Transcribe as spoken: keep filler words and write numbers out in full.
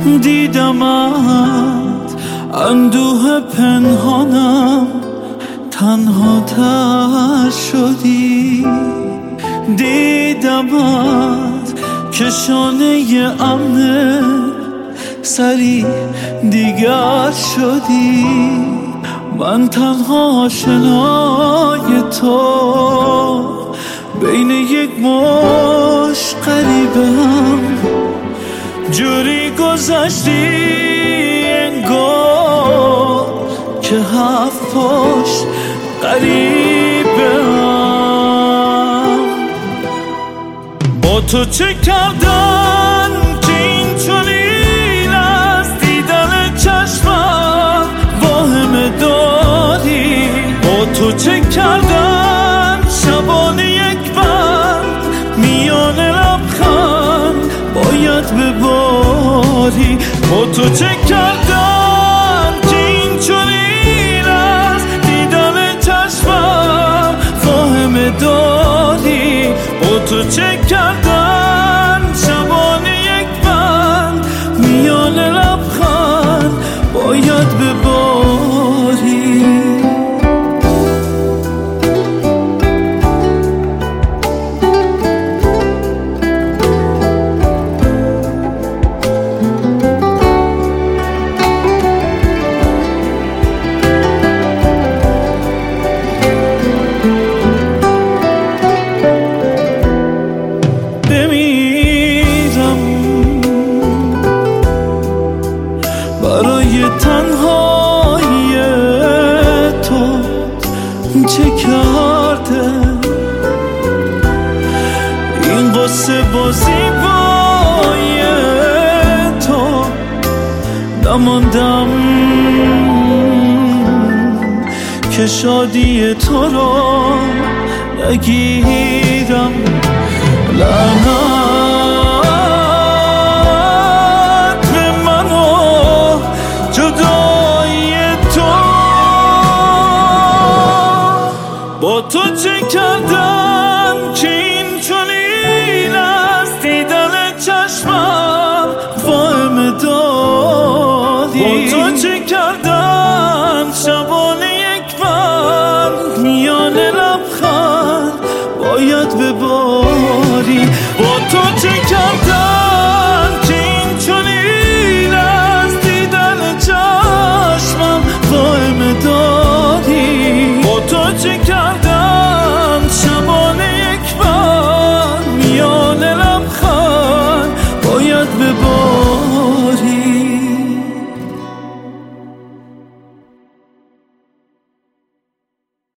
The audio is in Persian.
دیدمت اندوه پنهانم تنها تر شدی، دیدمت که شانه امن سری دیگر شدی. من تنها آشنای تو بین یک مش غریبم، جوری گذشتی انگار که هفت پشت غریبم. با تو چه کردن که این چنین از دیدن چشمم واهمه داری؟ با تو چه کردن شبانه یک بند میان لبخند باید بباری؟ با تو چه کردن که این چنین از دیدن چشمم واهمه داری؟ با تو چه کردن شبانه یک بند میان لبخند باید بباری؟ برای تنهایی تو چه کرده این قصه بازی بای تو؟ نماندم که شادی تو رو نگیرم. لعنت با تو چه کردم که این چنین از دیدن چشمم واهمه داری؟ با تو چه کردم شبانه یک بند میان لبخند باید بباری؟ با تو چه کردم